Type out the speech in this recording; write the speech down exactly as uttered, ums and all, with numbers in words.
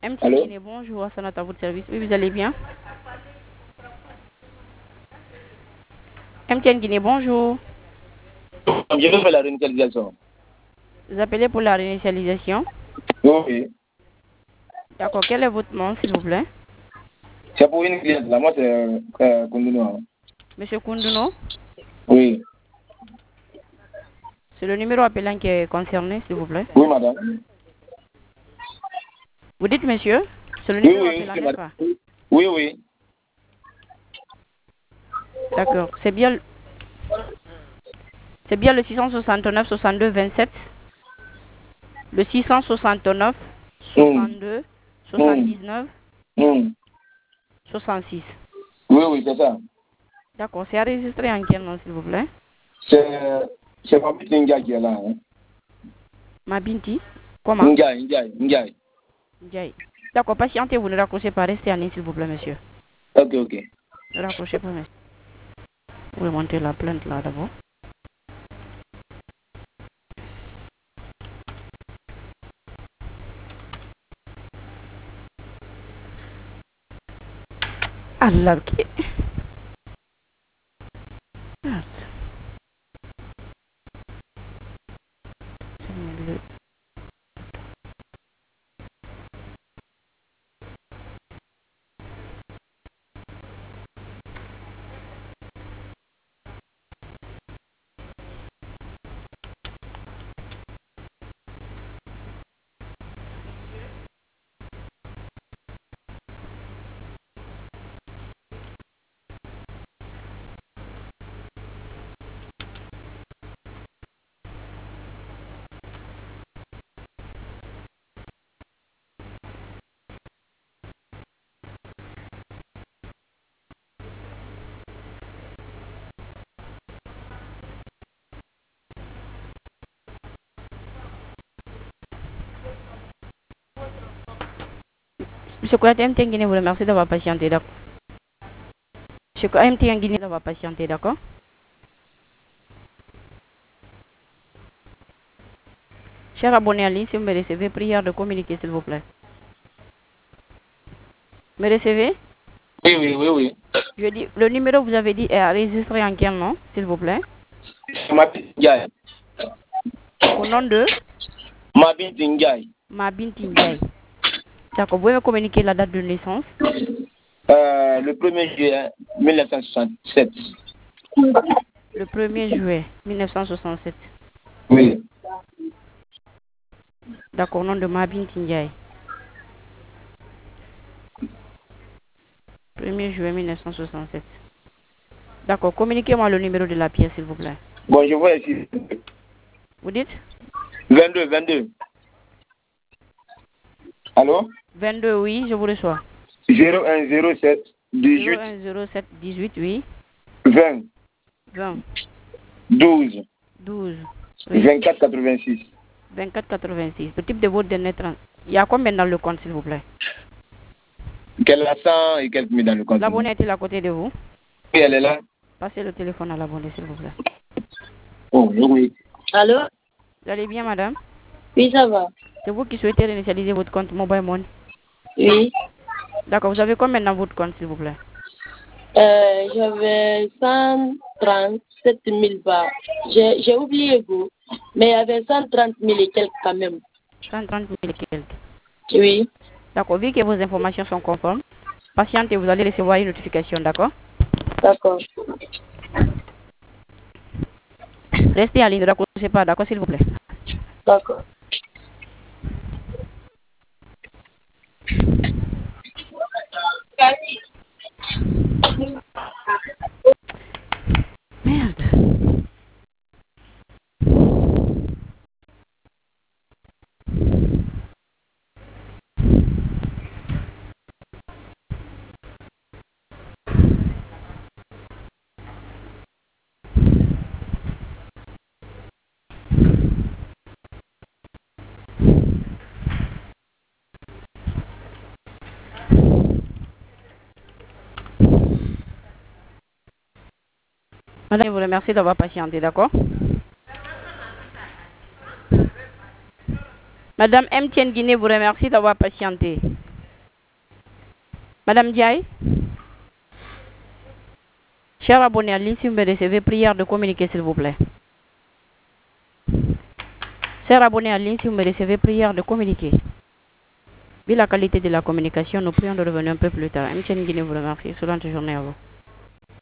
M T N Allô? Guinée, bonjour, Assanat à votre service. Oui, vous allez bien? M T N Guinée, bonjour. Je veux faire la réinitialisation. Vous appelez pour la réinitialisation? Oui. D'accord, quel est votre nom, s'il vous plaît? C'est pour une cliente là, moi c'est euh, Koundouno. Monsieur Koundouno? Oui. C'est le numéro appelant qui est concerné, s'il vous plaît. Oui, madame. Vous dites monsieur? C'est le Oui, numéro oui, appelant, c'est n'est-ce madame. pas? Oui, oui. D'accord, c'est bien, c'est bien le six cent soixante-neuf soixante-deux vingt-sept, le six cent soixante-neuf Hum, soixante-deux hum, soixante-dix-neuf hum. soixante-six. Oui, oui, c'est ça. D'accord, c'est enregistré en quel nom, s'il vous plaît? C'est c'est ma petite Nga qui est là. Hein. Mabinti? Comment? Ndiaye, Ndiaye, Ndiaye. Ndiaye. D'accord, patientez, vous ne raccrochez pas, restez en ligne, s'il vous plaît, monsieur. Ok, ok. Ne raccrochez pas, monsieur. Vous remontez la plainte là d'abord. Allah, ok. Merde. C'est le- Monsieur Kouyaté, M T N Guinée vous remercie d'avoir patienté, d'accord. Monsieur Kouyaté, M T N Guinée d'avoir patienté, d'accord. Cher abonné en ligne, si vous me recevez, prière de communiquer, s'il vous plaît. Me recevez? Oui, oui, oui, oui. Je dis, le numéro que vous avez dit est enregistré en quel nom, s'il vous plaît? C'est ma petite Ndiaye. Au nom de Ma petite Ndiaye. Mabinti Ndiaye. D'accord, vous pouvez me communiquer la date de naissance? Euh, le premier juillet mille neuf cent soixante-sept. Le premier juillet mille neuf cent soixante-sept. Oui. D'accord, au nom de Mabinti Ndiaye. premier juillet mille neuf cent soixante-sept. D'accord, communiquez-moi le numéro de la pièce, s'il vous plaît. Bon, je vois ici. Vous dites? vingt-deux, vingt-deux. Allô? vingt-deux, oui, je vous reçois. zéro un zéro sept zéro dix-huit un zéro sept dix-huit, oui. vingt vingt, douze douze, oui. vingt-quatre quatre-vingt-six. vingt-quatre quatre-vingt-six. Le type de votre dernier trente. Il y a combien dans le compte, s'il vous plaît? Qu'elle a cent et quelques mille dans le compte. L'abonné Oui, est-il à côté de vous? elle est là. Passez le téléphone à l'abonné, s'il vous plaît. Oh, oui. Allô? Vous allez bien, madame? Oui, ça va. C'est vous qui souhaitez réinitialiser votre compte Mobile Money? Oui. D'accord, vous avez combien dans votre compte, s'il vous plaît? Euh, j'avais cent trente-sept mille bas. J'ai j'ai oublié vous, mais il y avait cent trente mille et quelques quand même. cent trente mille et quelques. Oui. D'accord, vu que vos informations sont conformes, patientez, vous allez recevoir une notification, d'accord? D'accord. Restez en ligne, ne raccrochez pas, d'accord, s'il vous plaît. D'accord. Merde. Madame, je vous remercie d'avoir patienté, d'accord? Madame M T N Guinée vous remercie d'avoir patienté. Madame Diaye, cher abonné à ligne, si vous me recevez, prière de communiquer s'il vous plaît. Cher abonné à ligne, si vous me recevez, prière de communiquer. Vu la qualité de la communication, nous prions de revenir un peu plus tard. M. Nguine vous remercie. Excellente journée à vous.